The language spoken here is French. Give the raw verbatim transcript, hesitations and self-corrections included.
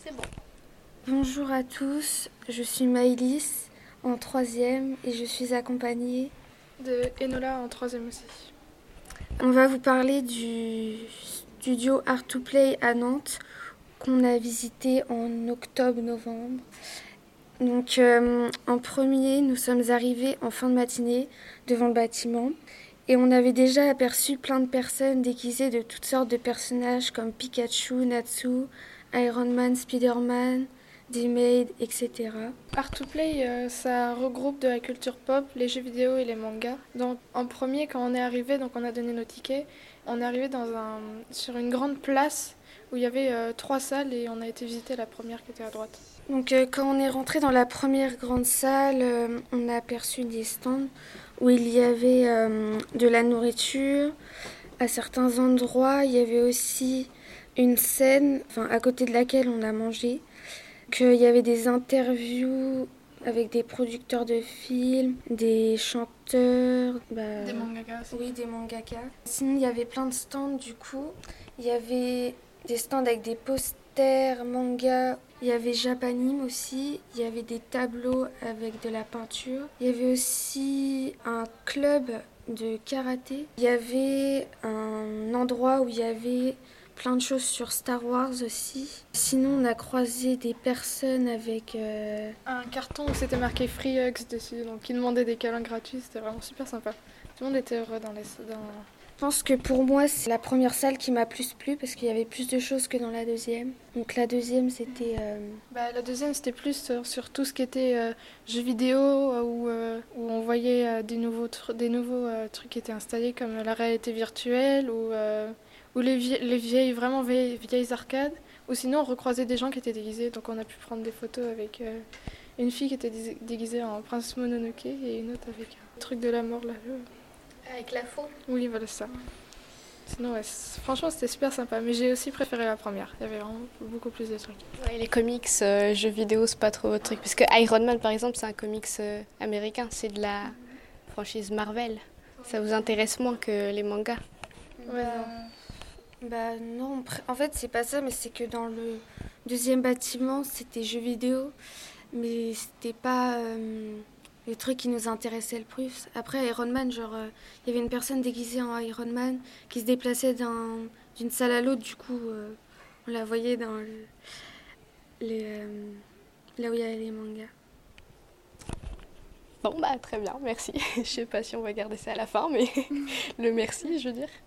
C'est bon. Bonjour à tous, je suis Maëlys en troisième et je suis accompagnée de Enola en troisième aussi. On va vous parler du studio Art to Play à Nantes qu'on a visité en octobre-novembre. Donc euh, en premier, nous sommes arrivés en fin de matinée devant le bâtiment et on avait déjà aperçu plein de personnes déguisées de toutes sortes de personnages comme Pikachu, Natsu, Iron Man, Spider-Man, D-Maid, et cetera. Art to Play, euh, ça regroupe de la culture pop, les jeux vidéo et les mangas. Donc en premier, quand on est arrivé, donc on a donné nos tickets, on est arrivé dans un, sur une grande place où il y avait euh, trois salles et on a été visiter la première qui était à droite. Donc euh, quand on est rentré dans la première grande salle, euh, on a aperçu des stands où il y avait euh, de la nourriture. À certains endroits, il y avait aussi une scène, enfin, à côté de laquelle on a mangé. Qu'il y avait des interviews avec des producteurs de films, des chanteurs, bah, des mangakas. Oui, des mangakas. Sinon, il y avait plein de stands du coup. Il y avait des stands avec des posters, mangas. Il y avait Japanime aussi. Il y avait des tableaux avec de la peinture. Il y avait aussi un club de karaté. Il y avait un endroit où il y avait plein de choses sur Star Wars aussi. Sinon, on a croisé des personnes avec... Euh... un carton où c'était marqué Free Hugs dessus, donc qui demandaient des câlins gratuits, c'était vraiment super sympa. Tout le monde était heureux dans les... Dans... Je pense que pour moi, c'est la première salle qui m'a plus plu parce qu'il y avait plus de choses que dans la deuxième. Donc la deuxième, c'était... Euh... Bah, la deuxième, c'était plus sur, sur tout ce qui était euh, jeux vidéo, euh, où, euh, où on voyait euh, des nouveaux, tr- des nouveaux euh, trucs qui étaient installés, comme la réalité virtuelle, ou... Euh, ou les, vie- les vieilles, vraiment vieilles, vieilles arcades, ou sinon on recroisait des gens qui étaient déguisés, donc on a pu prendre des photos avec euh, une fille qui était dé- déguisée en Princesse Mononoke et une autre avec un truc de la mort là. Avec la faux. Oui, voilà ça. Sinon, ouais, franchement, c'était super sympa, mais j'ai aussi préféré la première, il y avait vraiment beaucoup plus de trucs. Ouais, les comics, euh, jeux vidéo, c'est pas trop votre truc, parce que Iron Man par exemple, c'est un comics euh, américain, c'est de la franchise Marvel. Ça vous intéresse moins que les mangas? Ouais, non. Bah non, en fait c'est pas ça, mais c'est que dans le deuxième bâtiment c'était jeux vidéo, mais c'était pas euh, le truc qui nous intéressait le plus. Après Iron Man, genre il euh, y avait une personne déguisée en Iron Man qui se déplaçait d'un, d'une salle à l'autre, du coup euh, on la voyait dans le, les, euh, là où il y avait les mangas. Bon bah très bien, merci. Je sais pas si on va garder ça à la fin, mais le merci je veux dire.